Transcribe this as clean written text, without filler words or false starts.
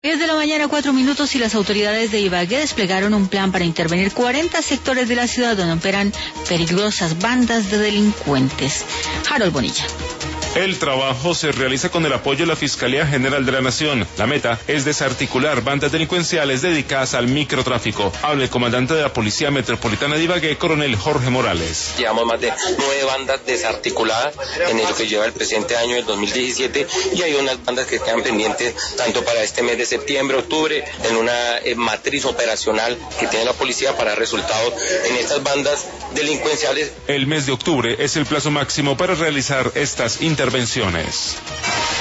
10 de la mañana, 4 minutos, y las autoridades de Ibagué desplegaron un plan para intervenir 40 sectores de la ciudad donde operan peligrosas bandas de delincuentes. Harold Bonilla. El trabajo se realiza con el apoyo de la Fiscalía General de la Nación. La meta es desarticular bandas delincuenciales dedicadas al microtráfico. Habla el comandante de la Policía Metropolitana de Ibagué, coronel Jorge Morales. Llevamos más de 9 bandas desarticuladas en lo que lleva el presente año, el 2017, y hay unas bandas que quedan pendientes tanto para este mes de septiembre, octubre, en una matriz operacional que tiene la policía para resultados en estas bandas delincuenciales. El mes de octubre es el plazo máximo para realizar estas intervenciones.